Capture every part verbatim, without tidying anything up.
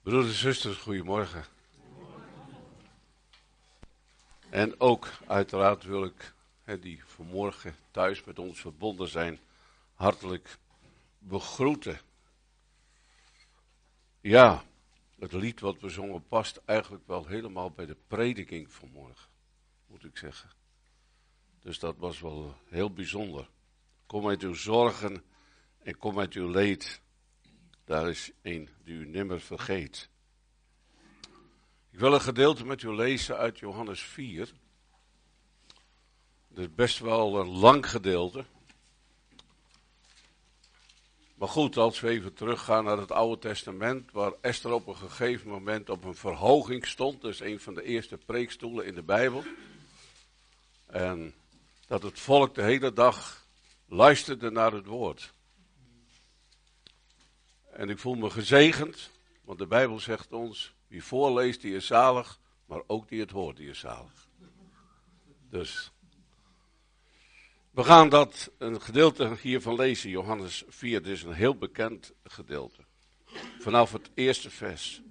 Broeders en zusters, goedemorgen. En ook uiteraard wil ik hè, die vanmorgen thuis met ons verbonden zijn, hartelijk begroeten. Ja, het lied wat we zongen past eigenlijk wel helemaal bij de prediking vanmorgen, moet ik zeggen. Dus dat was wel heel bijzonder. Kom uit uw zorgen en kom uit uw leed. Daar is een die u nimmer vergeet. Ik wil een gedeelte met u lezen uit Johannes vier. Het is best wel een lang gedeelte. Maar goed, als we even teruggaan naar het Oude Testament, waar Esther op een gegeven moment op een verhoging stond. Dus een van de eerste preekstoelen in de Bijbel. En dat het volk de hele dag luisterde naar het woord. En ik voel me gezegend, want de Bijbel zegt ons, wie voorleest die is zalig, maar ook die het hoort die is zalig. Dus, we gaan dat een gedeelte hiervan lezen, Johannes vier, dit is een heel bekend gedeelte. Vanaf het eerste vers.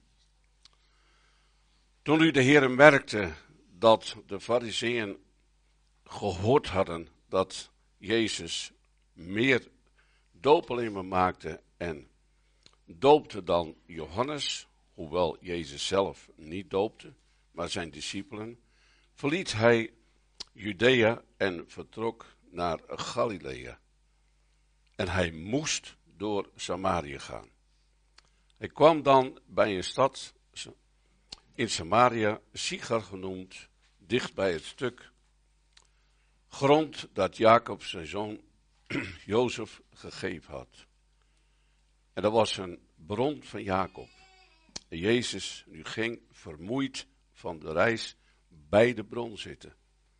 Toen nu de Heere merkte dat de Farizeeën gehoord hadden dat Jezus meer doopelementen maakte en doopte dan Johannes, hoewel Jezus zelf niet doopte, maar zijn discipelen, verliet hij Judea en vertrok naar Galilea. En hij moest door Samaria gaan. Hij kwam dan bij een stad in Samaria, Sichar genoemd, dicht bij het stuk grond dat Jacob zijn zoon Jozef gegeven had. En dat was een bron van Jacob. En Jezus nu ging vermoeid van de reis bij de bron zitten.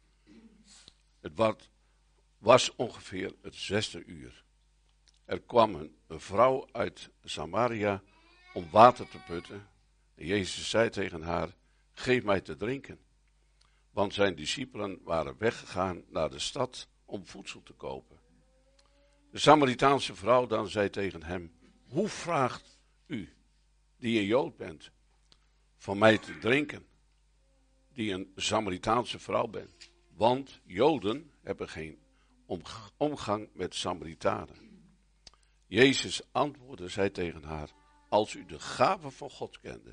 Het was ongeveer het zesde uur. Er kwam een, een vrouw uit Samaria om water te putten. En Jezus zei tegen haar, geef mij te drinken. Want zijn discipelen waren weggegaan naar de stad om voedsel te kopen. De Samaritaanse vrouw dan zei tegen hem, hoe vraagt u, die een Jood bent, van mij te drinken, die een Samaritaanse vrouw bent? Want Joden hebben geen omgang met Samaritanen. Jezus antwoordde, zei tegen haar, als u de gave van God kende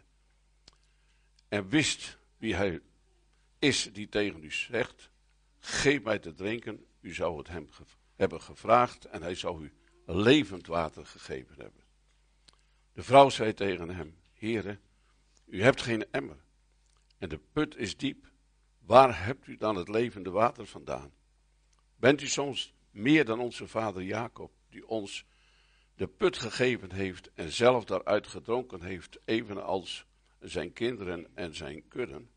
en wist wie hij is die tegen u zegt, geef mij te drinken, u zou het hem ge- hebben gevraagd en hij zou u levend water gegeven hebben. De vrouw zei tegen hem, Heere, u hebt geen emmer en de put is diep. Waar hebt u dan het levende water vandaan? Bent u soms meer dan onze vader Jacob, die ons de put gegeven heeft en zelf daaruit gedronken heeft, evenals zijn kinderen en zijn kudden?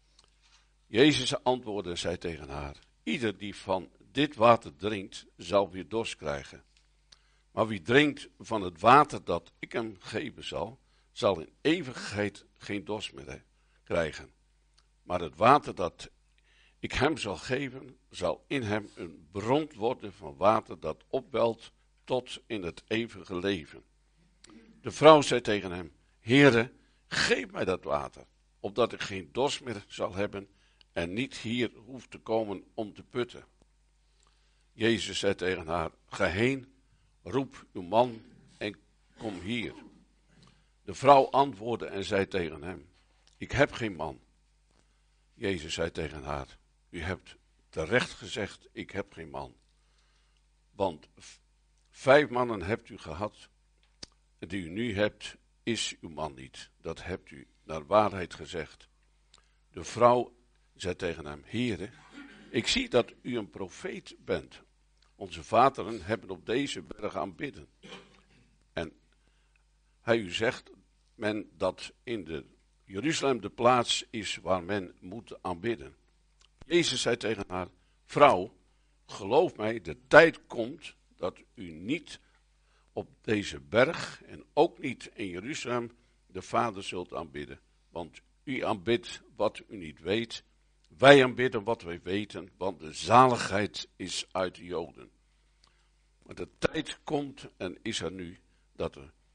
Jezus antwoordde en zei tegen haar, ieder die van dit water drinkt, zal weer dorst krijgen. Maar wie drinkt van het water dat ik hem geven zal, zal in eeuwigheid geen dorst meer krijgen. Maar het water dat ik hem zal geven, zal in hem een bron worden van water dat opwelt tot in het eeuwige leven. De vrouw zei tegen hem, Heere, geef mij dat water, opdat ik geen dorst meer zal hebben en niet hier hoef te komen om te putten. Jezus zei tegen haar, ga heen, roep uw man en kom hier. De vrouw antwoordde en zei tegen hem, ik heb geen man. Jezus zei tegen haar, u hebt terecht gezegd, ik heb geen man. Want vijf mannen hebt u gehad, die u nu hebt, is uw man niet. Dat hebt u naar waarheid gezegd. De vrouw zei tegen hem, Heere, ik zie dat u een profeet bent. Onze vaderen hebben op deze berg aanbidden. En hij u zegt men dat in de Jeruzalem de plaats is waar men moet aanbidden. Jezus zei tegen haar, vrouw, geloof mij, de tijd komt dat u niet op deze berg en ook niet in Jeruzalem de Vader zult aanbidden. Want u aanbidt wat u niet weet, wij aanbidden wat wij weten, want de zaligheid is uit de Joden. Maar de tijd komt en is er nu dat er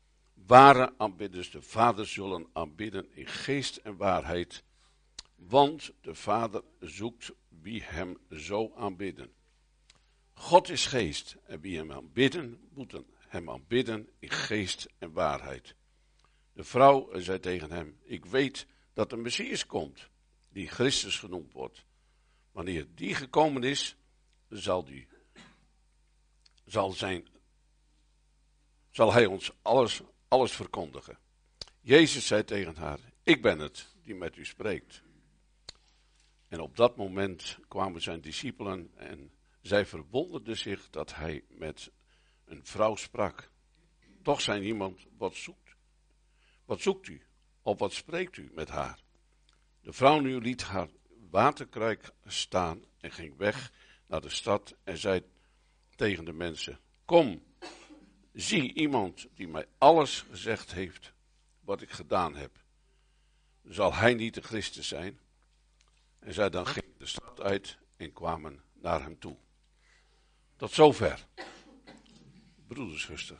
ware aanbidders de Vader zullen aanbidden in geest en waarheid, want de Vader zoekt wie hem zo aanbidden. God is geest en wie hem aanbidden, moeten hem aanbidden in geest en waarheid. De vrouw zei tegen hem, ik weet dat de Messias komt, die Christus genoemd wordt. Wanneer die gekomen is, zal, die, zal, zijn, zal hij ons alles, alles verkondigen. Jezus zei tegen haar, ik ben het die met u spreekt. En op dat moment kwamen zijn discipelen en zij verwonderden zich dat hij met een vrouw sprak. Toch zei iemand, wat zoekt, wat zoekt u? Of wat spreekt u met haar? De vrouw nu liet haar waterkruik staan en ging weg naar de stad en zei tegen de mensen, kom, zie iemand die mij alles gezegd heeft wat ik gedaan heb. Zal hij niet de Christus zijn? En zij dan gingen de stad uit en kwamen naar hem toe. Tot zover. Broeder, zuster.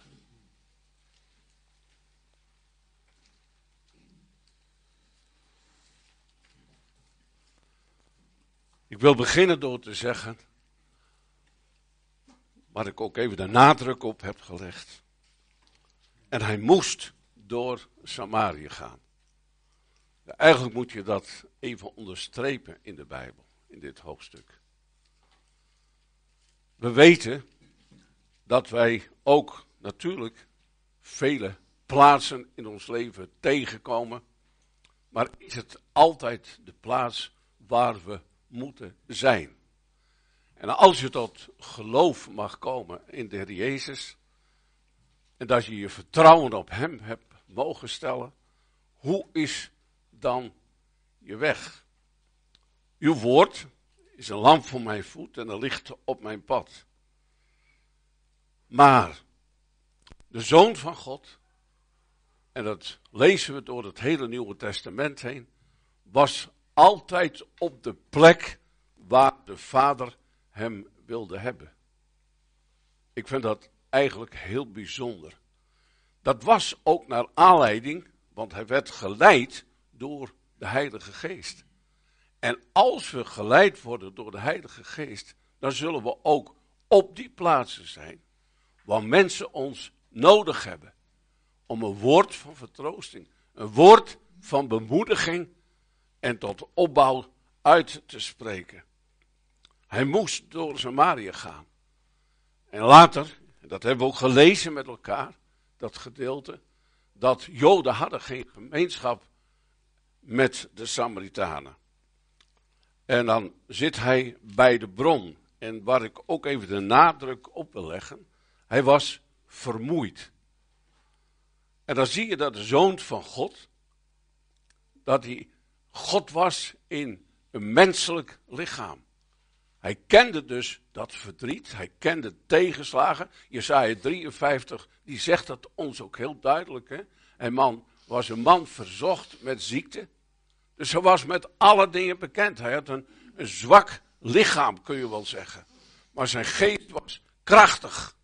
Ik wil beginnen door te zeggen, waar ik ook even de nadruk op heb gelegd. En hij moest door Samaria gaan. Ja, eigenlijk moet je dat even onderstrepen in de Bijbel, in dit hoofdstuk. We weten dat wij ook natuurlijk vele plaatsen in ons leven tegenkomen. Maar is het altijd de plaats waar we moeten zijn? En als je tot geloof mag komen in de Heer Jezus, en dat je je vertrouwen op Hem hebt mogen stellen, hoe is dan je weg? Uw woord is een lamp voor mijn voet en een licht op mijn pad. Maar de Zoon van God, en dat lezen we door het hele Nieuwe Testament heen, was altijd op de plek waar de Vader hem wilde hebben. Ik vind dat eigenlijk heel bijzonder. Dat was ook naar aanleiding, want hij werd geleid door de Heilige Geest. En als we geleid worden door de Heilige Geest, dan zullen we ook op die plaatsen zijn waar mensen ons nodig hebben om een woord van vertroosting, een woord van bemoediging en tot opbouw uit te spreken. Hij moest door Samaria gaan. En later, dat hebben we ook gelezen met elkaar, dat gedeelte, dat Joden hadden geen gemeenschap met de Samaritanen. En dan zit hij bij de bron. En waar ik ook even de nadruk op wil leggen, hij was vermoeid. En dan zie je dat de Zoon van God, dat hij God was in een menselijk lichaam. Hij kende dus dat verdriet, hij kende tegenslagen. Jesaja drieënvijftig, die zegt dat ons ook heel duidelijk. Hè? Een man was een man verzocht met ziekte. Dus hij was met alle dingen bekend. Hij had een, een zwak lichaam, kun je wel zeggen. Maar zijn geest was krachtig.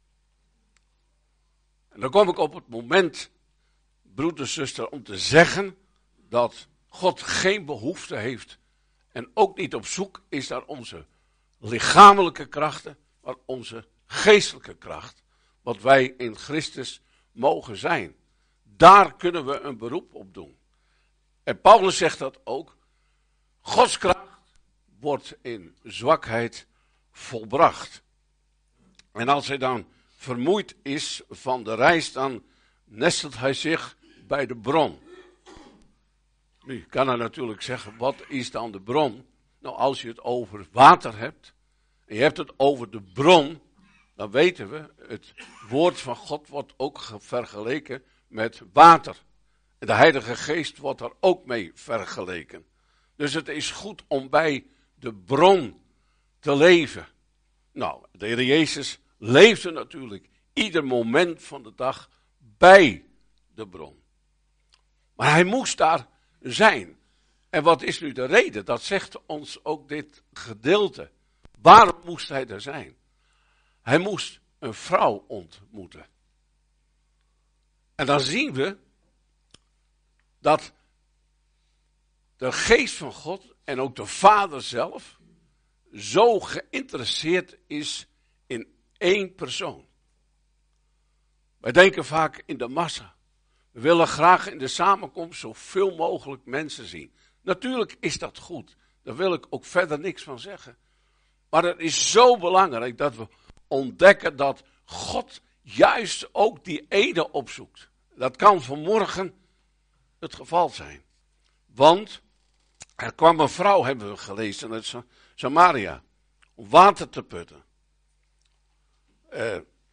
En dan kom ik op het moment, broeder, zuster, om te zeggen dat God geen behoefte heeft en ook niet op zoek is naar onze lichamelijke krachten, maar onze geestelijke kracht. Wat wij in Christus mogen zijn. Daar kunnen we een beroep op doen. En Paulus zegt dat ook. Gods kracht wordt in zwakheid volbracht. En als hij dan vermoeid is van de reis, dan nestelt hij zich bij de bron. Nu kan hij natuurlijk zeggen, wat is dan de bron? Nou, als je het over water hebt, en je hebt het over de bron, dan weten we, het woord van God wordt ook vergeleken met water. En de Heilige Geest wordt daar ook mee vergeleken. Dus het is goed om bij de bron te leven. Nou, de Heer Jezus leefde natuurlijk ieder moment van de dag bij de bron. Maar hij moest daar zijn. En wat is nu de reden? Dat zegt ons ook dit gedeelte. Waarom moest hij er zijn? Hij moest een vrouw ontmoeten. En dan zien we dat de geest van God en ook de Vader zelf zo geïnteresseerd is in één persoon. Wij denken vaak in de massa. We willen graag in de samenkomst zoveel mogelijk mensen zien. Natuurlijk is dat goed. Daar wil ik ook verder niks van zeggen. Maar het is zo belangrijk dat we ontdekken dat God juist ook die ene opzoekt. Dat kan vanmorgen het geval zijn. Want er kwam een vrouw, hebben we gelezen, uit Samaria, om water te putten. Uh,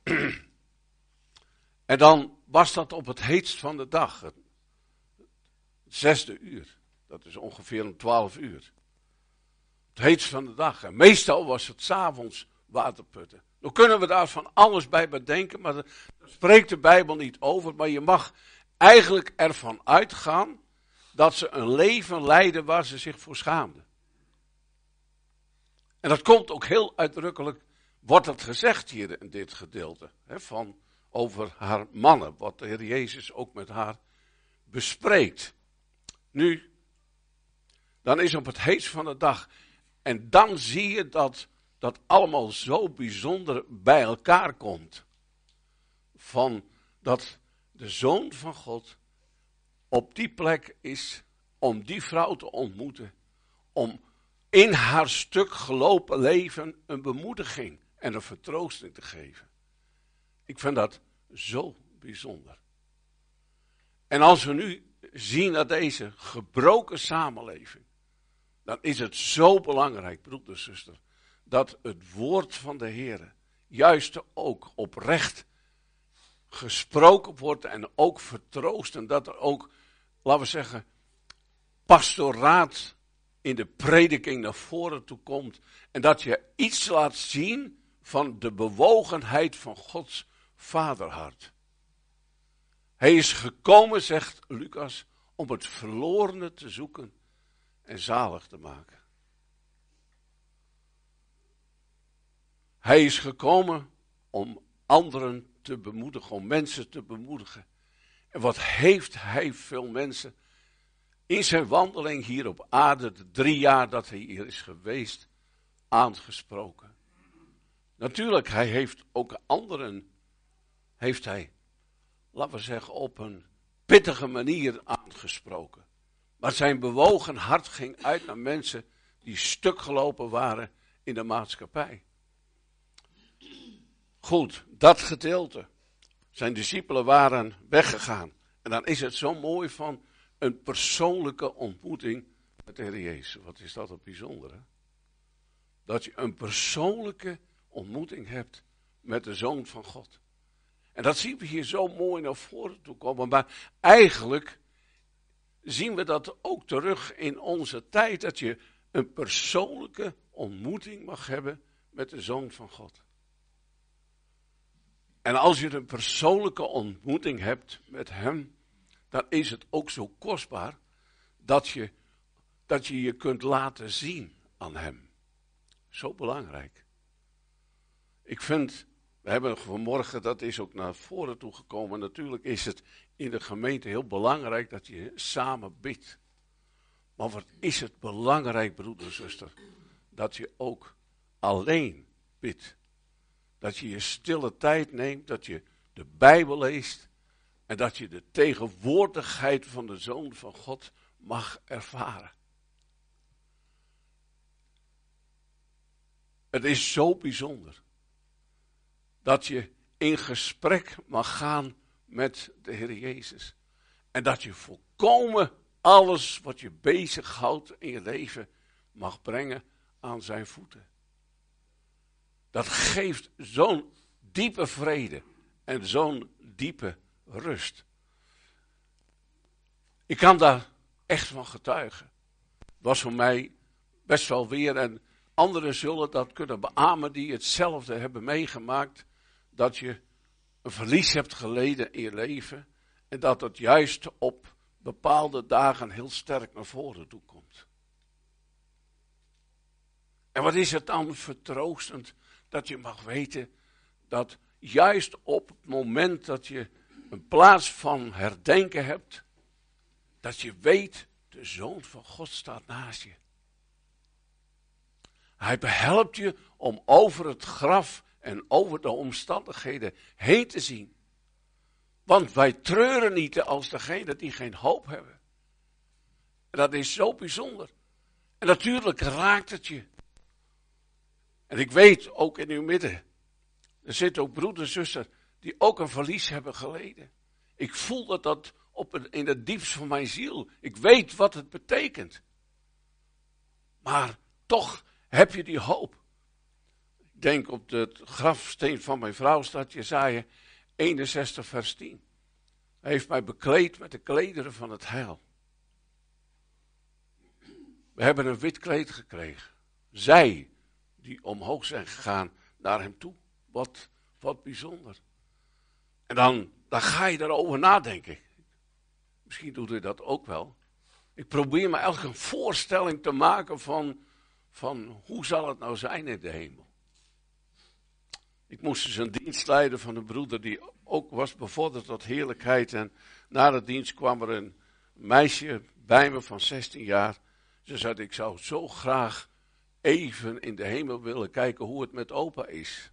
en dan was dat op het heetst van de dag, het zesde uur. Dat is ongeveer om twaalf uur. Het heetst van de dag. En meestal was het 's avonds waterputten. Dan kunnen we daar van alles bij bedenken, maar daar spreekt de Bijbel niet over. Maar je mag eigenlijk ervan uitgaan dat ze een leven leiden waar ze zich voor schaamden. En dat komt ook heel uitdrukkelijk, wordt het gezegd hier in dit gedeelte, hè, van over haar mannen, wat de Heer Jezus ook met haar bespreekt. Nu, dan is op het heetst van de dag, en dan zie je dat dat allemaal zo bijzonder bij elkaar komt. Van dat de Zoon van God op die plek is om die vrouw te ontmoeten. Om in haar stuk gelopen leven een bemoediging en een vertroosting te geven. Ik vind dat zo bijzonder. En als we nu zien naar deze gebroken samenleving, dan is het zo belangrijk, broeder en zuster, dat het woord van de Heer juist ook oprecht gesproken wordt en ook vertroost. En dat er ook, laten we zeggen, pastoraat in de prediking naar voren toe komt. En dat je iets laat zien van de bewogenheid van Gods vaderhart. Hij is gekomen, zegt Lucas, om het verlorene te zoeken en zalig te maken. Hij is gekomen om anderen te bemoedigen, om mensen te bemoedigen. En wat heeft hij veel mensen in zijn wandeling hier op aarde, de drie jaar dat hij hier is geweest, aangesproken. Natuurlijk, hij heeft ook anderen, heeft hij, laten we zeggen, op een pittige manier aangesproken. Maar zijn bewogen hart ging uit naar mensen die stuk gelopen waren in de maatschappij. Goed, dat gedeelte. Zijn discipelen waren weggegaan. En dan is het zo mooi van een persoonlijke ontmoeting met de Heer Jezus. Wat is dat een bijzondere? Dat je een persoonlijke ontmoeting hebt met de Zoon van God. En dat zien we hier zo mooi naar voren toe komen. Maar eigenlijk zien we dat ook terug in onze tijd. Dat je een persoonlijke ontmoeting mag hebben met de Zoon van God. En als je een persoonlijke ontmoeting hebt met hem, dan is het ook zo kostbaar dat je dat je, je kunt laten zien aan hem. Zo belangrijk. Ik vind, we hebben vanmorgen, dat is ook naar voren toe gekomen, natuurlijk is het in de gemeente heel belangrijk dat je samen bidt. Maar wat is het belangrijk, broeder en zuster, dat je ook alleen bidt. Dat je je stille tijd neemt, dat je de Bijbel leest en dat je de tegenwoordigheid van de Zoon van God mag ervaren. Het is zo bijzonder dat je in gesprek mag gaan met de Heer Jezus. En dat je volkomen alles wat je bezighoudt in je leven mag brengen aan zijn voeten. Dat geeft zo'n diepe vrede en zo'n diepe rust. Ik kan daar echt van getuigen. Het was voor mij best wel weer, en anderen zullen dat kunnen beamen die hetzelfde hebben meegemaakt, dat je een verlies hebt geleden in je leven en dat het juist op bepaalde dagen heel sterk naar voren toe komt. En wat is het dan vertroostend dat je mag weten dat juist op het moment dat je een plaats van herdenken hebt, dat je weet, de Zoon van God staat naast je. Hij behelpt je om over het graf en over de omstandigheden heen te zien. Want wij treuren niet als degenen die geen hoop hebben. En dat is zo bijzonder. En natuurlijk raakt het je. En ik weet, ook in uw midden, er zitten ook broeder en zuster die ook een verlies hebben geleden. Ik voel dat dat op het, in het diepst van mijn ziel. Ik weet wat het betekent. Maar toch heb je die hoop. Ik denk op de grafsteen van mijn vrouw staat Jesaja eenenzestig vers tien. Hij heeft mij bekleed met de klederen van het heil. We hebben een wit kleed gekregen. Zij die omhoog zijn gegaan naar hem toe. Wat, wat bijzonder. En dan, dan ga je erover nadenken. Misschien doet u dat ook wel. Ik probeer me elke een voorstelling te maken van, van hoe zal het nou zijn in de hemel. Ik moest dus een dienst leiden van een broeder die ook was bevorderd tot heerlijkheid. En na de dienst kwam er een meisje bij me van zestien jaar. Ze zei, ik zou zo graag even in de hemel willen kijken hoe het met opa is.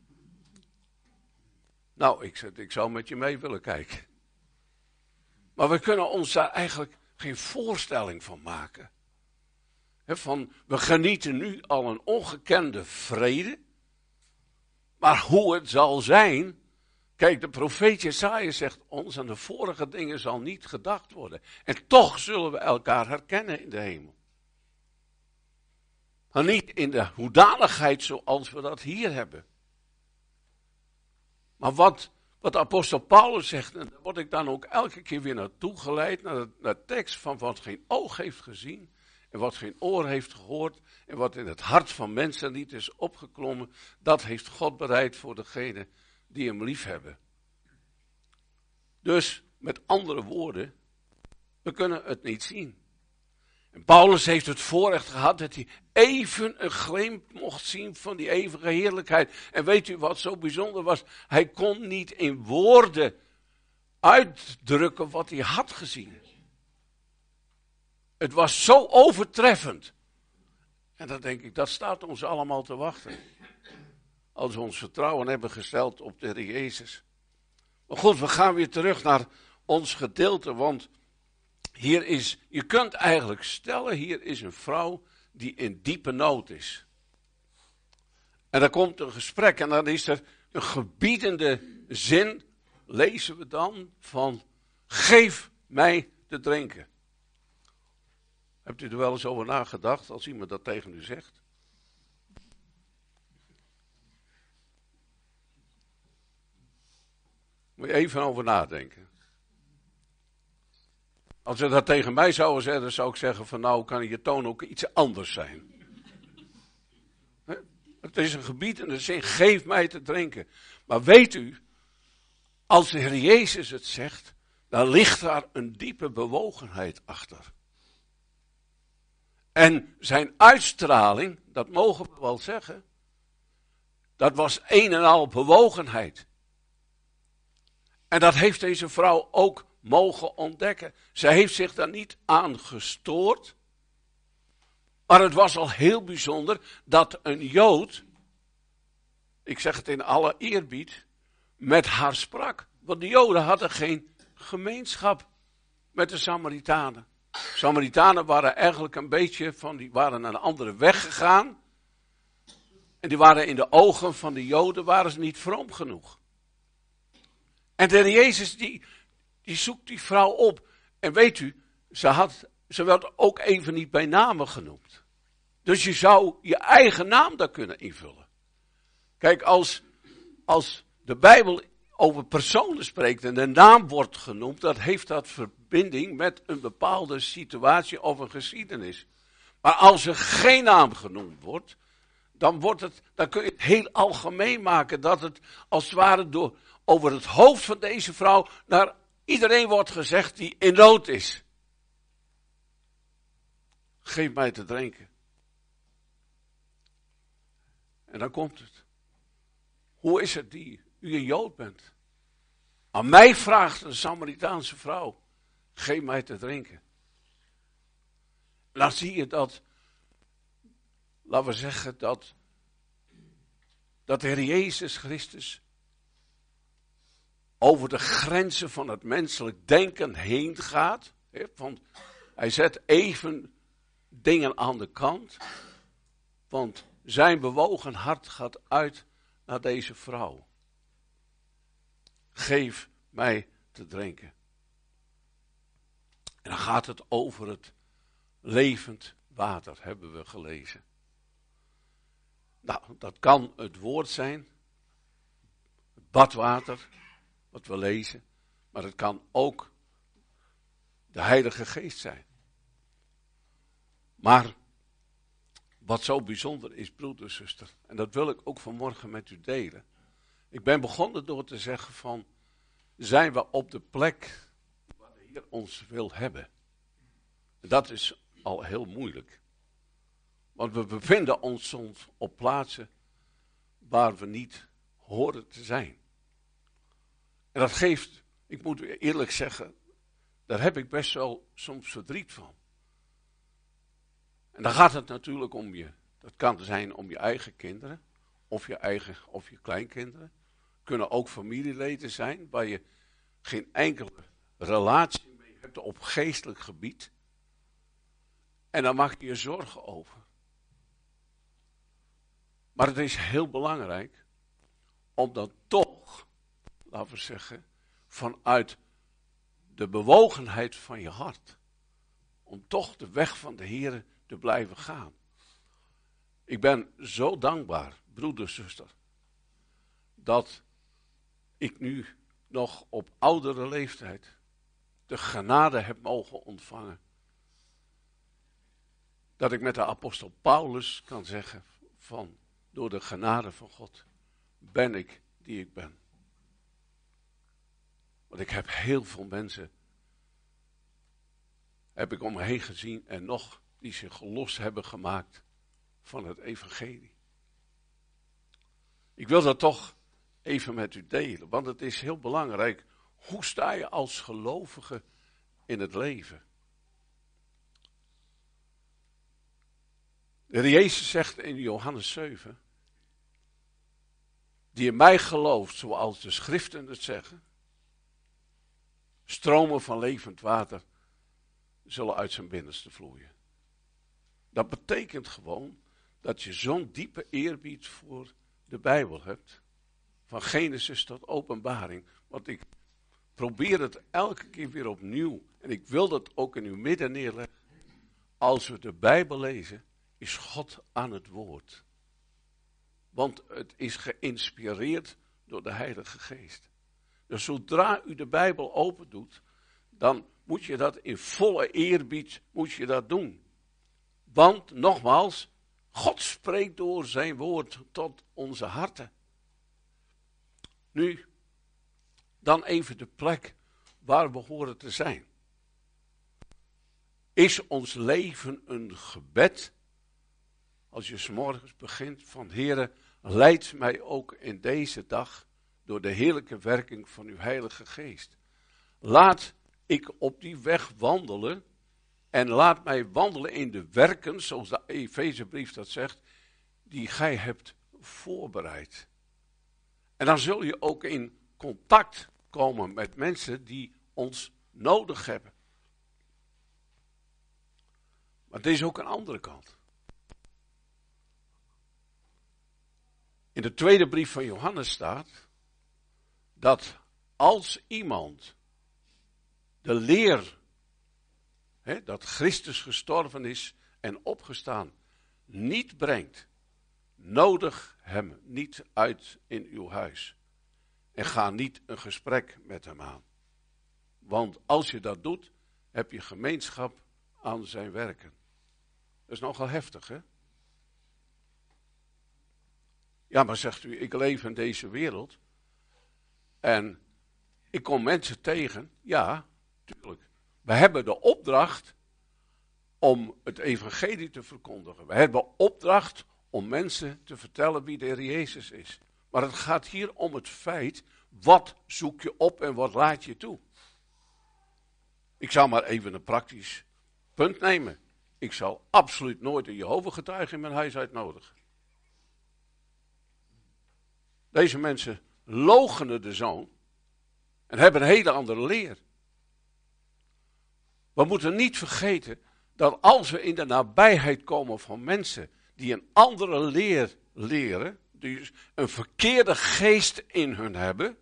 Nou, ik zei, ik zou met je mee willen kijken. Maar we kunnen ons daar eigenlijk geen voorstelling van maken. He, van, we genieten nu al een ongekende vrede. Maar hoe het zal zijn. Kijk, de profeet Jesaja zegt ons aan de vorige dingen zal niet gedacht worden. En toch zullen we elkaar herkennen in de hemel. Maar niet in de hoedanigheid zoals we dat hier hebben. Maar wat, wat apostel Paulus zegt, en daar word ik dan ook elke keer weer naartoe geleid, naar de, naar de tekst van wat geen oog heeft gezien, en wat geen oor heeft gehoord, en wat in het hart van mensen niet is opgeklommen, dat heeft God bereid voor degenen die hem lief hebben. Dus, met andere woorden, we kunnen het niet zien. En Paulus heeft het voorrecht gehad dat hij even een glimp mocht zien van die eeuwige heerlijkheid. En weet u wat zo bijzonder was? Hij kon niet in woorden uitdrukken wat hij had gezien. Het was zo overtreffend. En dan denk ik, dat staat ons allemaal te wachten. Als we ons vertrouwen hebben gesteld op de Heer Jezus. Maar goed, we gaan weer terug naar ons gedeelte, want hier is, je kunt eigenlijk stellen, hier is een vrouw die in diepe nood is. En dan komt een gesprek en dan is er een gebiedende zin, lezen we dan, van geef mij te drinken. Hebt u er wel eens over nagedacht als iemand dat tegen u zegt? Moet je even over nadenken. Als ze dat tegen mij zouden zeggen, dan zou ik zeggen van nou kan je toon ook iets anders zijn. He? Het is een gebied in de zin, geef mij te drinken. Maar weet u, als de Heer Jezus het zegt, dan ligt daar een diepe bewogenheid achter. En zijn uitstraling, dat mogen we wel zeggen, dat was een en al bewogenheid. En dat heeft deze vrouw ook mogen ontdekken. Zij heeft zich daar niet aan gestoord. Maar het was al heel bijzonder dat een Jood, ik zeg het in alle eerbied, met haar sprak. Want de Joden hadden geen gemeenschap met de Samaritanen. Samaritanen waren eigenlijk een beetje van, die waren naar een andere weg gegaan. En die waren in de ogen van de Joden, waren ze niet vroom genoeg. En de Heer Jezus, die, die zoekt die vrouw op. En weet u, ze, had, ze werd ook even niet bij namen genoemd. Dus je zou je eigen naam daar kunnen invullen. Kijk, als, als de Bijbel over personen spreekt en de naam wordt genoemd, dat heeft dat verbinding met een bepaalde situatie of een geschiedenis. Maar als er geen naam genoemd wordt, dan, wordt het, dan kun je het heel algemeen maken, dat het als het ware door, over het hoofd van deze vrouw naar iedereen wordt gezegd die in nood is. Geef mij te drinken. En dan komt het. Hoe is het die u een Jood bent? Aan mij vraagt een Samaritaanse vrouw, geef mij te drinken. En dan zie je dat, laten we zeggen, dat, dat de Heer Jezus Christus over de grenzen van het menselijk denken heen gaat. Hè, want hij zet even dingen aan de kant. Want zijn bewogen hart gaat uit naar deze vrouw. Geef mij te drinken. En dan gaat het over het levend water, hebben we gelezen. Nou, dat kan het woord zijn, het badwater, wat we lezen, maar het kan ook de Heilige Geest zijn. Maar wat zo bijzonder is, broeder en zuster, en dat wil ik ook vanmorgen met u delen. Ik ben begonnen door te zeggen van, zijn we op de plek waar de Heer ons wil hebben? En dat is al heel moeilijk. Want we bevinden ons soms op plaatsen waar we niet horen te zijn. En dat geeft, ik moet u eerlijk zeggen, daar heb ik best wel soms verdriet van. En dan gaat het natuurlijk om je, dat kan zijn om je eigen kinderen, of je eigen, of je kleinkinderen. Kunnen ook familieleden zijn, waar je geen enkele relatie mee hebt op geestelijk gebied. En daar maak je je zorgen over. Maar het is heel belangrijk, om dan toch, laten we zeggen, vanuit de bewogenheid van je hart, om toch de weg van de Heer te blijven gaan. Ik ben zo dankbaar, broeder, zuster, dat ik nu nog op oudere leeftijd de genade heb mogen ontvangen. Dat ik met de apostel Paulus kan zeggen van, door de genade van God ben ik die ik ben. Want ik heb heel veel mensen, heb ik om me heen gezien en nog, die zich los hebben gemaakt van het evangelie. Ik wil dat toch even met u delen, want het is heel belangrijk. Hoe sta je als gelovige in het leven? De Heer Jezus zegt in Johannes zeven, die in mij gelooft, zoals de schriften het zeggen, stromen van levend water zullen uit zijn binnenste vloeien. Dat betekent gewoon dat je zo'n diepe eerbied voor de Bijbel hebt, van Genesis tot Openbaring, want ik probeer het elke keer weer opnieuw, en ik wil dat ook in uw midden neerleggen. Als we de Bijbel lezen, is God aan het woord. Want het is geïnspireerd door de Heilige Geest. Dus zodra u de Bijbel open doet, dan moet je dat in volle eerbied moet je dat doen. Want, nogmaals, God spreekt door zijn woord tot onze harten. Nu, dan even de plek waar we horen te zijn. Is ons leven een gebed? Als je 's morgens begint van, Heere, leid mij ook in deze dag door de heerlijke werking van uw Heilige Geest. Laat ik op die weg wandelen en laat mij wandelen in de werken, zoals de Efezebrief dat zegt, die gij hebt voorbereid. En dan zul je ook in contact komen met mensen die ons nodig hebben. Maar er is ook een andere kant. In de tweede brief van Johannes staat dat als iemand de leer, hè, dat Christus gestorven is en opgestaan, niet brengt, nodig hem niet uit in uw huis. En ga niet een gesprek met hem aan. Want als je dat doet, heb je gemeenschap aan zijn werken. Dat is nogal heftig, hè? Ja, maar zegt u, ik leef in deze wereld en ik kom mensen tegen. Ja, tuurlijk. We hebben de opdracht om het evangelie te verkondigen. We hebben opdracht om mensen te vertellen wie de Heer Jezus is. Maar het gaat hier om het feit Wat zoek je op en wat laat je toe? Ik zou maar even een praktisch punt nemen. Ik zou absoluut nooit een Jehovah-getuige in mijn huis uitnodigen. Deze mensen loochenen de zoon en hebben een hele andere leer. We moeten niet vergeten dat als we in de nabijheid komen van mensen die een andere leer leren, die een verkeerde geest in hun hebben,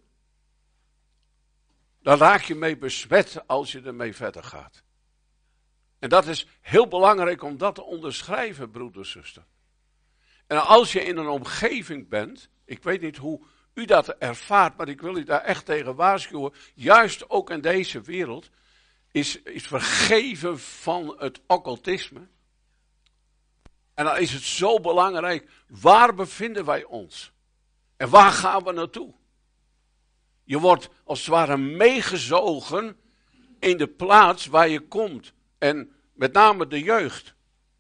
dan raak je mee besmet als je ermee verder gaat. En dat is heel belangrijk om dat te onderschrijven, broeder, zuster. En als je in een omgeving bent, ik weet niet hoe u dat ervaart, maar ik wil u daar echt tegen waarschuwen, juist ook in deze wereld, is, is vergeven van het occultisme. En dan is het zo belangrijk, waar bevinden wij ons? En waar gaan we naartoe? Je wordt als het ware meegezogen in de plaats waar je komt. En met name de jeugd.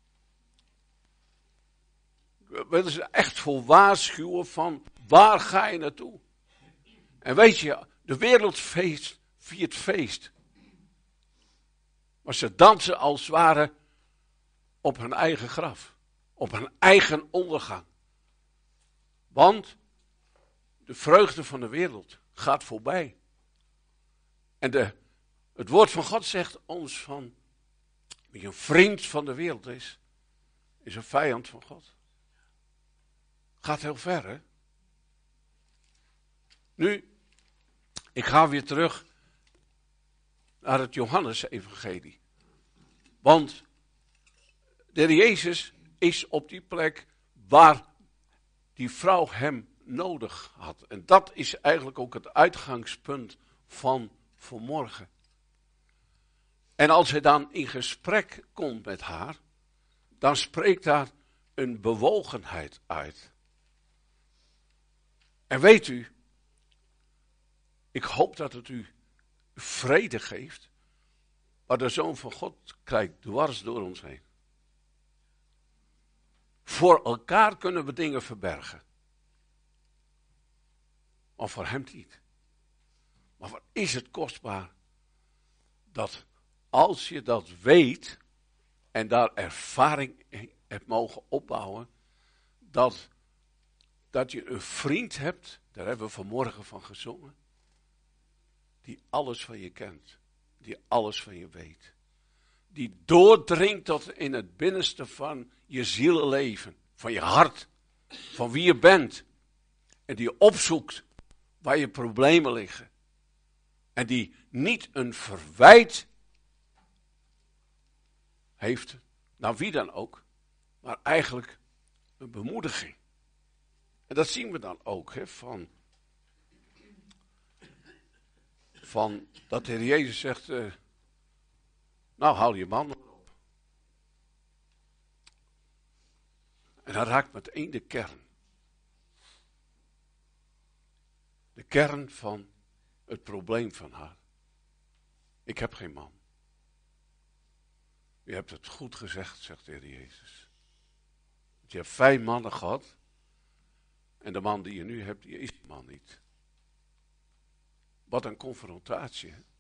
We willen ze echt voor waarschuwen van waar ga je naartoe? En weet je, de wereld feest, viert feest. Maar ze dansen als het ware op hun eigen graf. Op hun eigen ondergang. Want de vreugde van de wereld gaat voorbij. En de, het woord van God zegt ons van, wie een vriend van de wereld is, is een vijand van God. Gaat heel ver, hè? Nu, ik ga weer terug naar het Johannes-evangelie. Want de Heer Jezus is op die plek waar die vrouw hem nodig had. En dat is eigenlijk ook het uitgangspunt van vanmorgen. En als hij dan in gesprek komt met haar, dan spreekt daar een bewogenheid uit. En weet u, ik hoop dat het u vrede geeft, maar de Zoon van God kijkt dwars door ons heen. Voor elkaar kunnen we dingen verbergen. Maar voor hem niet. Maar wat is het kostbaar dat als je dat weet en daar ervaring in hebt mogen opbouwen, dat, dat je een vriend hebt, daar hebben we vanmorgen van gezongen, die alles van je kent, die alles van je weet. Die doordringt tot in het binnenste van je zielenleven, van je hart, van wie je bent. En die opzoekt waar je problemen liggen. En die niet een verwijt heeft, naar wie dan ook, maar eigenlijk een bemoediging. En dat zien we dan ook, hè, van, van dat de Heer Jezus zegt, uh, nou haal je man op. En hij raakt meteen de kern. De kern van het probleem van haar. Ik heb geen man. Je hebt het goed gezegd, zegt de Heer Jezus. Je hebt vijf mannen gehad. En de man die je nu hebt, die is die man niet. Wat een confrontatie. Hè?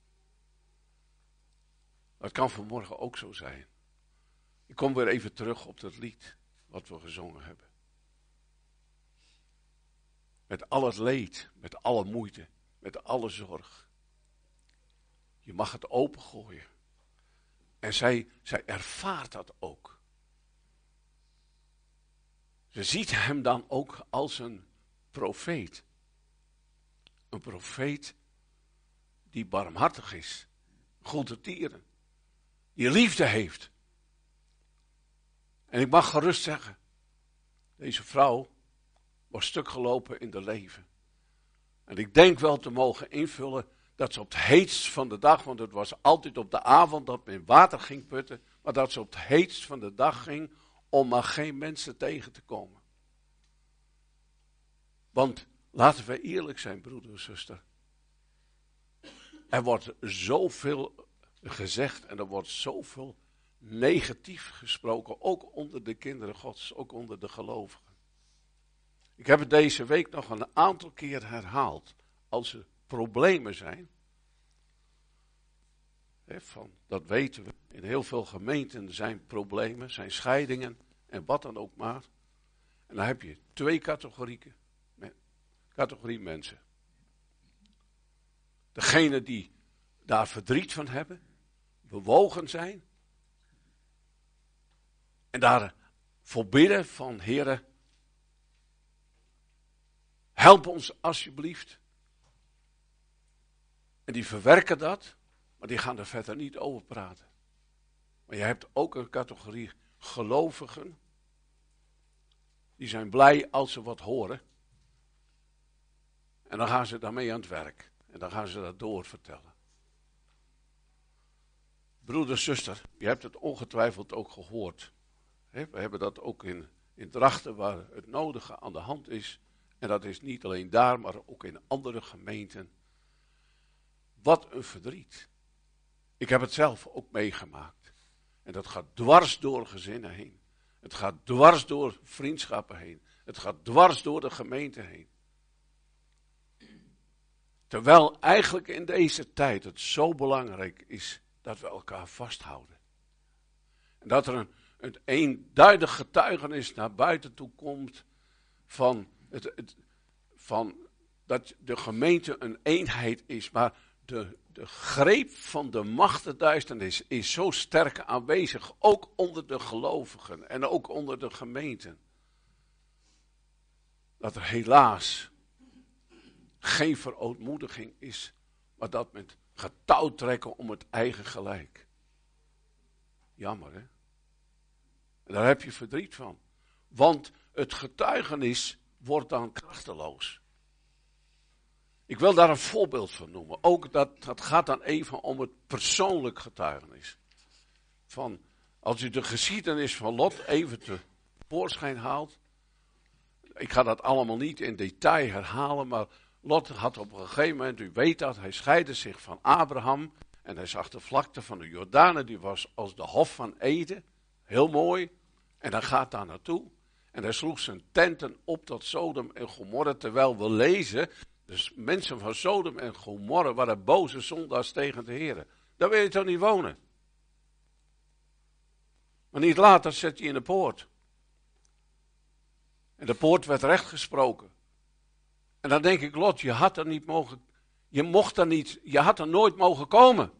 Dat kan vanmorgen ook zo zijn. Ik kom weer even terug op dat lied wat we gezongen hebben. Met al het leed, met alle moeite, met alle zorg. Je mag het opengooien. En zij, zij ervaart dat ook. Ze ziet hem dan ook als een profeet. Een profeet die barmhartig is. Goede tieren. Die liefde heeft. En ik mag gerust zeggen. Deze vrouw was stuk gelopen in de leven. En ik denk wel te mogen invullen dat ze op het heetst van de dag, want het was altijd op de avond dat men water ging putten, maar dat ze op het heetst van de dag ging om maar geen mensen tegen te komen. Want laten we eerlijk zijn, broeder en zuster. Er wordt zoveel gezegd en er wordt zoveel negatief gesproken, ook onder de kinderen Gods, ook onder de gelovigen. Ik heb het deze week nog een aantal keer herhaald. als er problemen zijn, hè, van, dat weten we, in heel veel gemeenten zijn problemen, zijn scheidingen en wat dan ook maar. En dan heb je twee categorieën, categorie mensen. Degene die daar verdriet van hebben, bewogen zijn en daar voor bidden van, Heere, help ons alsjeblieft. En die verwerken dat, maar die gaan er verder niet over praten. Maar je hebt ook een categorie gelovigen, die zijn blij als ze wat horen. En dan gaan ze daarmee aan het werk. En dan gaan ze dat doorvertellen. Broeder, zuster, je hebt het ongetwijfeld ook gehoord. We hebben dat ook in, in Drachten, waar het nodige aan de hand is. En dat is niet alleen daar, maar ook in andere gemeenten. Wat een verdriet. Ik heb het zelf ook meegemaakt. En dat gaat dwars door gezinnen heen. Het gaat dwars door vriendschappen heen. Het gaat dwars door de gemeente heen. Terwijl eigenlijk in deze tijd het zo belangrijk is dat we elkaar vasthouden. En dat er een, een eenduidig getuigenis naar buiten toe komt van, het, het, van dat de gemeente een eenheid is. Maar de, de greep van de machtenduisternis is zo sterk aanwezig, ook onder de gelovigen en ook onder de gemeenten. Dat er helaas geen verootmoediging is, maar dat met getouwtrekken om het eigen gelijk. Jammer, hè? En daar heb je verdriet van. Want het getuigenis wordt dan krachteloos. Ik wil daar een voorbeeld van noemen. Ook dat, dat gaat dan even om het persoonlijk getuigenis. Van, als u de geschiedenis van Lot even te voorschijn haalt. Ik ga dat allemaal niet in detail herhalen, maar Lot had op een gegeven moment, u weet dat, hij scheidde zich van Abraham. En hij zag de vlakte van de Jordaan, die was als de Hof van Eden. Heel mooi. En hij gaat daar naartoe. En hij sloeg zijn tenten op tot Sodom en Gomorra, terwijl we lezen, dus mensen van Sodom en Gomorra waren boze zondaars tegen de Heer. Daar wil je toch niet wonen? Maar niet later zet hij in de poort. En de poort werd rechtgesproken. En dan denk ik, Lot, je had er niet mogen, je mocht er niet, je had er nooit mogen komen.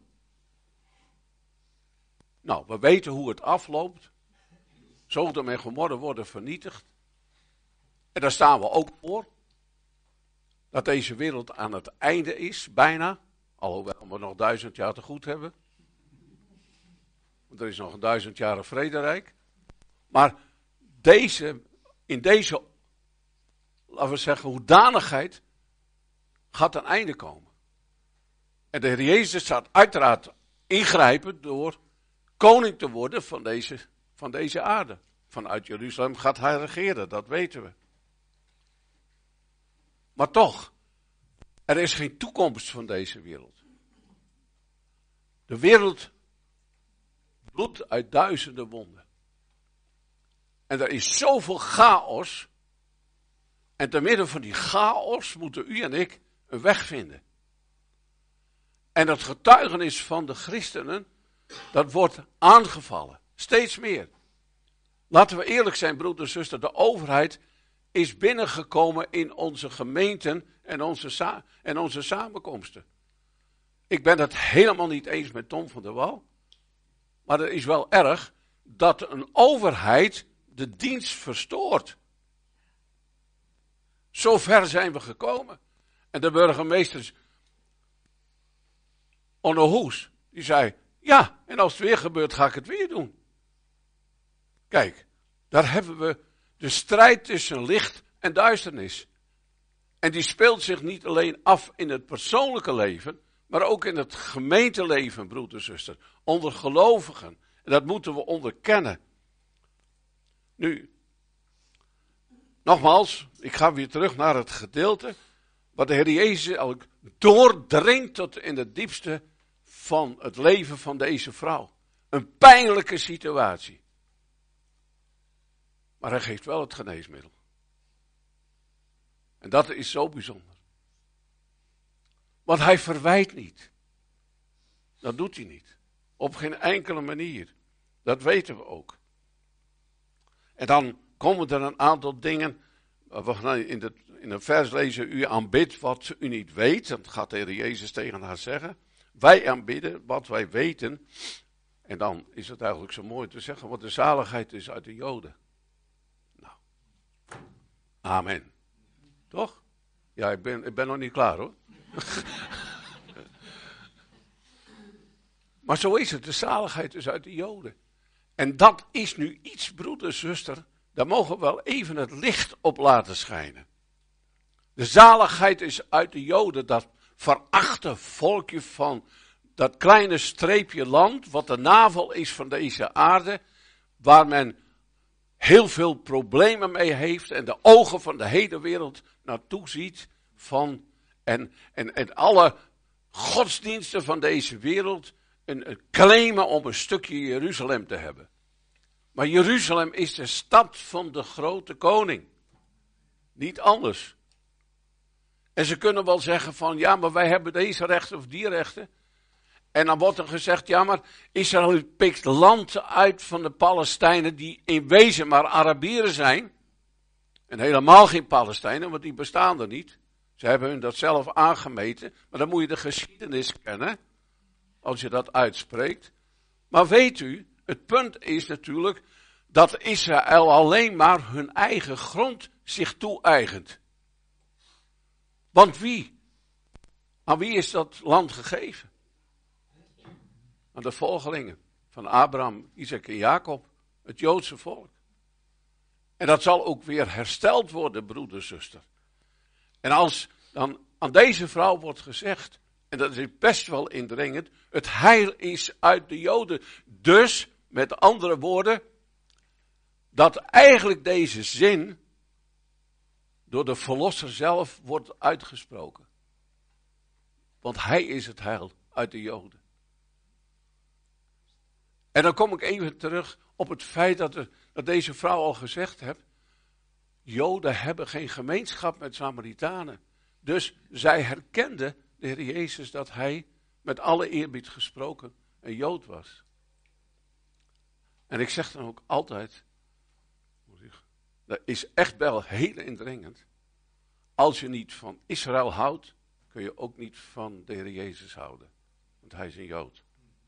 Nou, we weten hoe het afloopt. Sodom en Gomorra worden vernietigd. En daar staan we ook voor. Dat deze wereld aan het einde is, bijna. Alhoewel we nog duizend jaar te goed hebben. Want er is nog een duizend jaren vrederijk. Maar deze, in deze, laten we zeggen, hoedanigheid gaat een einde komen. En de Heer Jezus gaat uiteraard ingrijpen door koning te worden van deze, van deze aarde. Vanuit Jeruzalem gaat hij regeren, dat weten we. Maar toch, er is geen toekomst van deze wereld. De wereld bloedt uit duizenden wonden. En er is zoveel chaos. En te midden van die chaos moeten u en ik een weg vinden. En het getuigenis van de christenen, dat wordt aangevallen. Steeds meer. Laten we eerlijk zijn, broeder en zuster. De overheid is binnengekomen in onze gemeenten en onze, sa- en onze samenkomsten. Ik ben het helemaal niet eens met Tom van der Wal. Maar het is wel erg dat een overheid de dienst verstoort. Zo ver zijn we gekomen. En de burgemeester Onno Hoes, die zei, ja, en als het weer gebeurt, ga ik het weer doen. Kijk, daar hebben we de strijd tussen licht en duisternis. En die speelt zich niet alleen af in het persoonlijke leven, maar ook in het gemeenteleven, broeder en zuster. Onder gelovigen. En dat moeten we onderkennen. Nu, nogmaals, ik ga weer terug naar het gedeelte, wat de Heer Jezus ook doordringt tot in het diepste van het leven van deze vrouw. Een pijnlijke situatie. Maar hij geeft wel het geneesmiddel. En dat is zo bijzonder. Want hij verwijt niet. Dat doet hij niet. Op geen enkele manier. Dat weten we ook. En dan komen er een aantal dingen. We gaan in, de, in een vers lezen. U aanbidt wat u niet weet. Dat gaat de Heer Jezus tegen haar zeggen. Wij aanbidden wat wij weten. En dan is het eigenlijk zo mooi te zeggen. Want de zaligheid is uit de Joden. Nou. Amen. Toch? Ja, ik ben, ik ben nog niet klaar hoor. Maar zo is het. De zaligheid is uit de Joden. En dat is nu iets, broeder, zuster. Daar mogen we wel even het licht op laten schijnen. De zaligheid is uit de Joden. Dat verachte volkje van dat kleine streepje land. Wat de navel is van deze aarde. Waar men heel veel problemen mee heeft. En de ogen van de hele wereld naartoe ziet. Van, en, en, en alle godsdiensten van deze wereld. Een, een claimen om een stukje Jeruzalem te hebben. Maar Jeruzalem is de stad van de grote koning. Niet anders. En ze kunnen wel zeggen van, ja, maar wij hebben deze rechten of die rechten. En dan wordt er gezegd, ja, maar Israël pikt land uit van de Palestijnen die in wezen maar Arabieren zijn. En helemaal geen Palestijnen, want die bestaan er niet. Ze hebben hun dat zelf aangemeten. Maar dan moet je de geschiedenis kennen, als je dat uitspreekt. Maar weet u, het punt is natuurlijk dat Israël alleen maar hun eigen grond zich toe-eigent. Want wie? Aan wie is dat land gegeven? Aan de volgelingen van Abraham, Isaac en Jacob, het Joodse volk. En dat zal ook weer hersteld worden, broeder, zuster. En als dan aan deze vrouw wordt gezegd, en dat is best wel indringend, het heil is uit de Joden. Dus, met andere woorden, dat eigenlijk deze zin door de Verlosser zelf wordt uitgesproken. Want hij is het heil uit de Joden. En dan kom ik even terug op het feit dat, er, dat deze vrouw al gezegd heeft, Joden hebben geen gemeenschap met Samaritanen. Dus zij herkende de Heer Jezus dat hij met alle eerbied gesproken een Jood was. En ik zeg dan ook altijd, dat is echt wel heel indringend. Als je niet van Israël houdt, kun je ook niet van de Heer Jezus houden. Want hij is een Jood.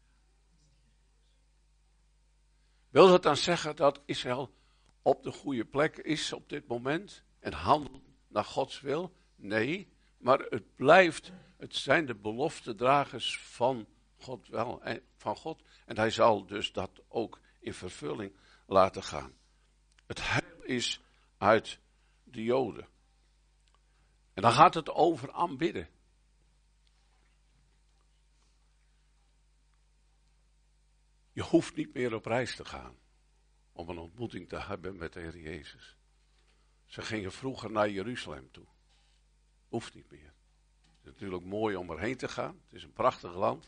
Wil dat dan zeggen dat Israël op de goede plek is op dit moment en handelt naar Gods wil? Nee, maar het blijft, het zijn de beloftedragers van God wel, van God. En hij zal dus dat ook in vervulling laten gaan. Het heil is uit de Joden. En dan gaat het over aanbidden. Je hoeft niet meer op reis te gaan om een ontmoeting te hebben met de Heer Jezus. Ze gingen vroeger naar Jeruzalem toe. Hoeft niet meer. Het is natuurlijk mooi om erheen te gaan. Het is een prachtig land.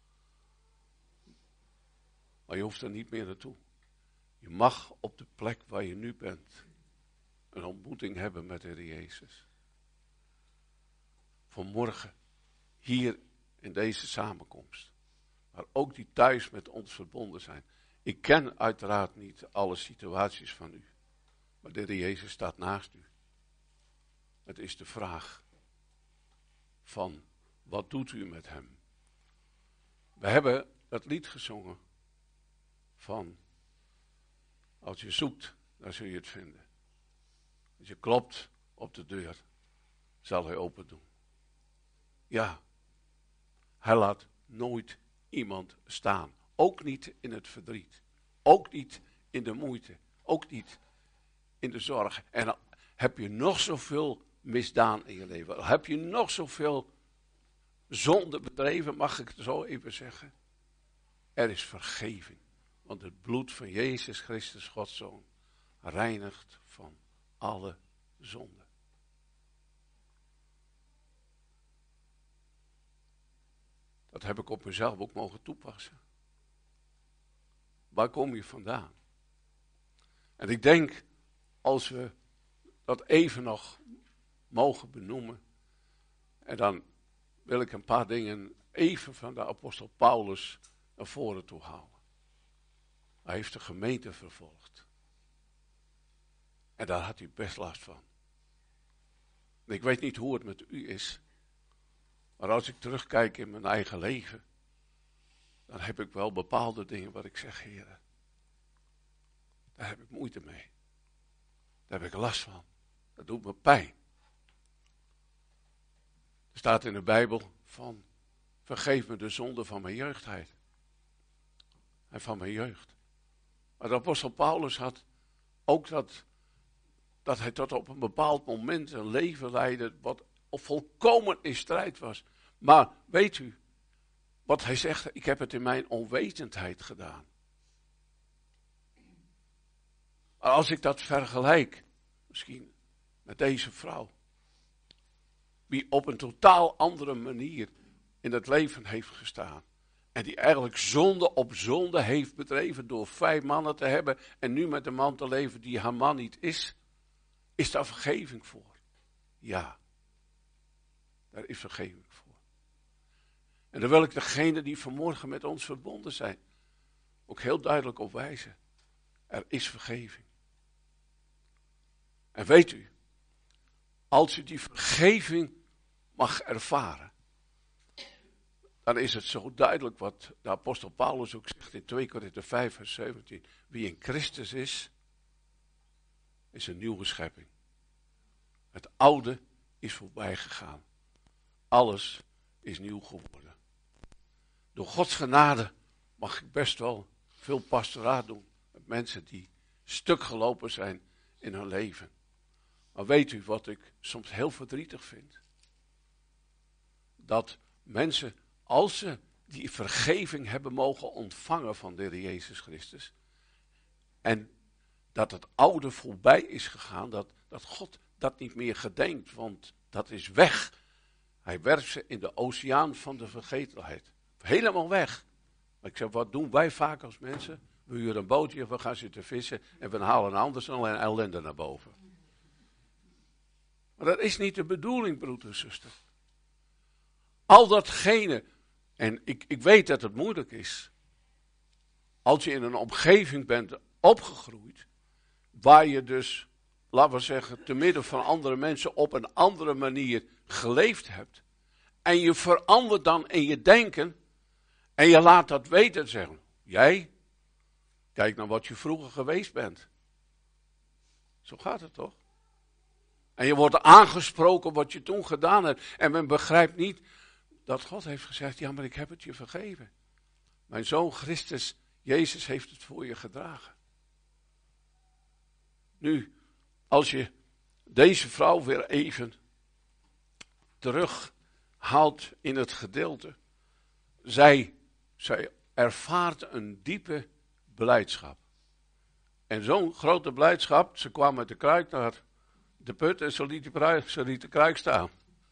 Maar je hoeft er niet meer naartoe. Je mag op de plek waar je nu bent een ontmoeting hebben met de Heer Jezus. Vanmorgen, hier in deze samenkomst. Maar ook die thuis met ons verbonden zijn. Ik ken uiteraard niet alle situaties van u. Maar de Heer Jezus staat naast u. Het is de vraag van, wat doet u met hem? We hebben het lied gezongen van, als je zoekt, dan zul je het vinden. Als je klopt op de deur, zal hij open doen. Ja, hij laat nooit iemand staan. Ook niet in het verdriet. Ook niet in de moeite. Ook niet in de zorg. En dan heb je nog zoveel misdaan in je leven. Heb je nog zoveel zonde bedreven, mag ik het zo even zeggen. Er is vergeving. Want het bloed van Jezus Christus, Gods Zoon, reinigt van alle zonde. Dat heb ik op mezelf ook mogen toepassen. Waar kom je vandaan? En ik denk, als we dat even nog mogen benoemen, en dan wil ik een paar dingen even van de apostel Paulus naar voren toe halen. Hij heeft de gemeente vervolgd. En daar had hij best last van. En ik weet niet hoe het met u is. Maar als ik terugkijk in mijn eigen leven, dan heb ik wel bepaalde dingen wat ik zeg, heren. Daar heb ik moeite mee. Daar heb ik last van. Dat doet me pijn. Er staat in de Bijbel van, vergeef me de zonde van mijn jeugdheid. En van mijn jeugd. Maar de apostel Paulus had ook dat, dat hij tot op een bepaald moment een leven leidde wat volkomen in strijd was. Maar weet u, wat hij zegt, ik heb het in mijn onwetendheid gedaan. Maar als ik dat vergelijk, misschien met deze vrouw, die op een totaal andere manier in het leven heeft gestaan. En die eigenlijk zonde op zonde heeft bedreven door vijf mannen te hebben en nu met een man te leven die haar man niet is. Is daar vergeving voor? Ja, daar is vergeving voor. En dan wil ik degene die vanmorgen met ons verbonden zijn, ook heel duidelijk op wijzen. Er is vergeving. En weet u, als u die vergeving mag ervaren, dan is het zo duidelijk wat de apostel Paulus ook zegt in twee Korinther vijf vers zeventien. Wie in Christus is, is een nieuwe schepping. Het oude is voorbij gegaan. Alles is nieuw geworden. Door Gods genade mag ik best wel veel pastoraat doen met mensen die stuk gelopen zijn in hun leven. Maar weet u wat ik soms heel verdrietig vind? Dat mensen, als ze die vergeving hebben mogen ontvangen van de Heer Jezus Christus, en dat het oude voorbij is gegaan, dat, dat God dat niet meer gedenkt, want dat is weg. Hij werpt ze in de oceaan van de vergetelheid. Helemaal weg. Maar ik zeg, wat doen wij vaak als mensen? We huren een bootje, we gaan zitten vissen en we halen anders al een ellende naar boven. Maar dat is niet de bedoeling, broeder en zuster. Al datgene, en ik, ik weet dat het moeilijk is, als je in een omgeving bent opgegroeid, waar je dus, laten we zeggen, te midden van andere mensen op een andere manier geleefd hebt, en je verandert dan in je denken, en je laat dat weten en zeggen, jij, kijk naar wat je vroeger geweest bent. Zo gaat het toch? En je wordt aangesproken wat je toen gedaan hebt. En men begrijpt niet dat God heeft gezegd, ja maar ik heb het je vergeven. Mijn zoon Christus, Jezus heeft het voor je gedragen. Nu, als je deze vrouw weer even terughaalt in het gedeelte. Zij, zij ervaart een diepe blijdschap. En zo'n grote blijdschap, ze kwam met de kruik naar de put en ze liet, die, ze liet de kruik staan.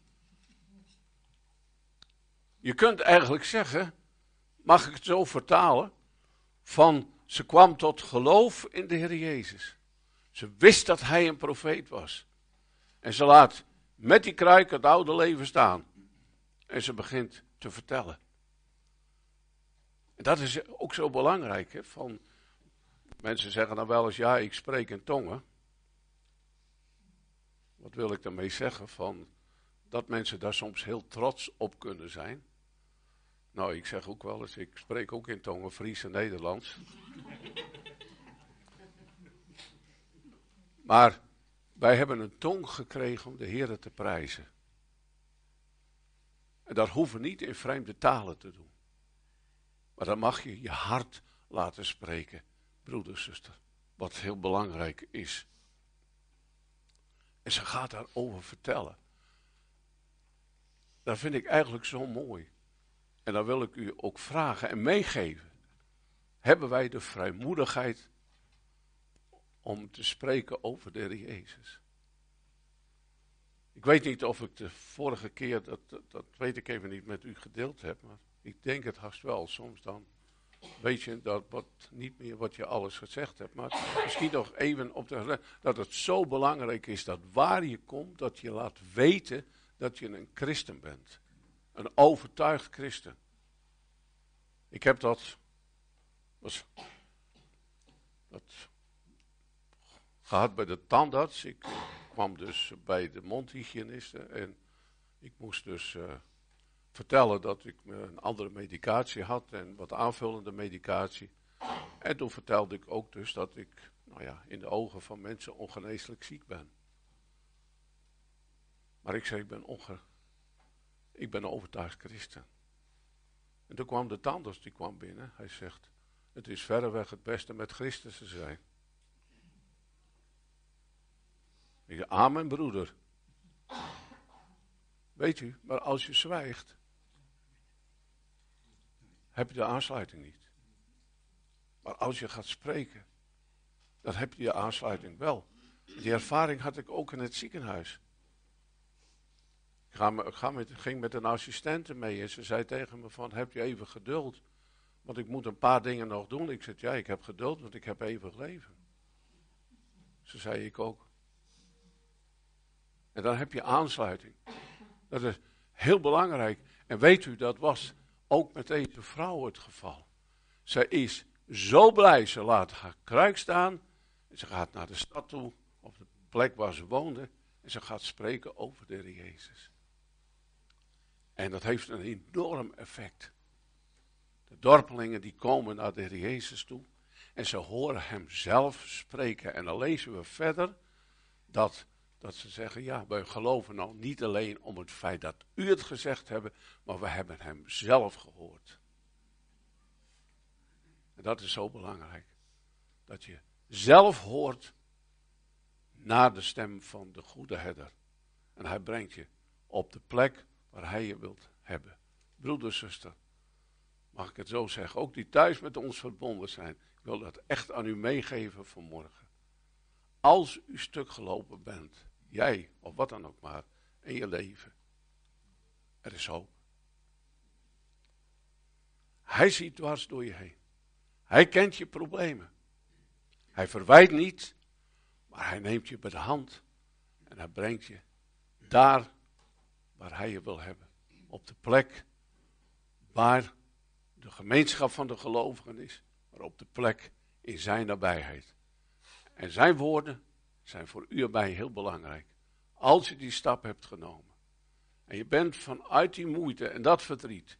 Je kunt eigenlijk zeggen, mag ik het zo vertalen, van ze kwam tot geloof in de Heer Jezus. Ze wist dat hij een profeet was. En ze laat met die kruik het oude leven staan. En ze begint te vertellen. En dat is ook zo belangrijk. Hè? Van, mensen zeggen dan wel eens, ja, ik spreek in tongen. Wat wil ik daarmee zeggen? Van, dat mensen daar soms heel trots op kunnen zijn. Nou, ik zeg ook wel eens, ik spreek ook in tongen, Fries en Nederlands. Maar wij hebben een tong gekregen om de Heere te prijzen. En dat hoeven we niet in vreemde talen te doen. Maar dan mag je je hart laten spreken, broeder, zuster. Wat heel belangrijk is. En ze gaat daarover vertellen. Dat vind ik eigenlijk zo mooi. En dan wil ik u ook vragen en meegeven. Hebben wij de vrijmoedigheid om te spreken over de Heer Jezus? Ik weet niet of ik de vorige keer, dat, dat, dat weet ik even niet, met u gedeeld heb. Maar ik denk het haast wel. Soms dan weet je dat wat, niet meer wat je alles gezegd hebt. Maar misschien nog even op de, dat het zo belangrijk is dat waar je komt, dat je laat weten dat je een christen bent. Een overtuigd christen. Ik heb dat, was, dat gehad bij de tandarts. Ik kwam dus bij de mondhygiëniste en ik moest dus uh, vertellen dat ik een andere medicatie had en wat aanvullende medicatie. En toen vertelde ik ook dus dat ik, nou ja, in de ogen van mensen ongeneeslijk ziek ben. Maar ik zei, ik ben, onge, ik ben een overtuigd christen. En toen kwam de tandarts, die kwam binnen. Hij zegt, het is verreweg het beste met Christus te zijn. Ik zeg, amen broeder. Weet u, maar als je zwijgt, heb je de aansluiting niet. Maar als je gaat spreken, dan heb je die aansluiting wel. Die ervaring had ik ook in het ziekenhuis. Ik, ga, ik ga met, ging met een assistente mee en ze zei tegen me van, heb je even geduld? Want ik moet een paar dingen nog doen. Ik zei, ja, ik heb geduld, want ik heb eeuwig leven. Ze zei, ik ook. En dan heb je aansluiting. Dat is heel belangrijk. En weet u, dat was ook met deze vrouw het geval. Zij is zo blij, ze laat haar kruik staan. En ze gaat naar de stad toe, op de plek waar ze woonde. En ze gaat spreken over de Heer Jezus. En dat heeft een enorm effect. De dorpelingen die komen naar de Heer Jezus toe. En ze horen hem zelf spreken. En dan lezen we verder dat, dat ze zeggen, ja, wij geloven nou niet alleen om het feit dat u het gezegd hebt, maar we hebben hem zelf gehoord. En dat is zo belangrijk. Dat je zelf hoort naar de stem van de goede herder. En hij brengt je op de plek waar hij je wilt hebben. Broeder, zuster, mag ik het zo zeggen, ook die thuis met ons verbonden zijn. Ik wil dat echt aan u meegeven vanmorgen. Als u stuk gelopen bent, jij of wat dan ook maar, in je leven. Er is hoop. Hij ziet dwars door je heen. Hij kent je problemen. Hij verwijt niet, maar hij neemt je bij de hand. En hij brengt je daar waar hij je wil hebben. Op de plek waar de gemeenschap van de gelovigen is. Maar op de plek in zijn nabijheid. En zijn woorden zijn voor u en mij heel belangrijk. Als je die stap hebt genomen. En je bent vanuit die moeite en dat verdriet.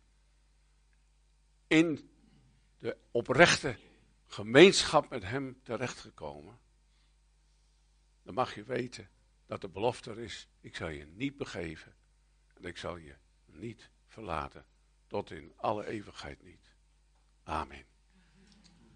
In de oprechte gemeenschap met hem terechtgekomen. Dan mag je weten dat de belofte er is. Ik zal je niet begeven. En ik zal je niet verlaten. Tot in alle eeuwigheid niet. Amen.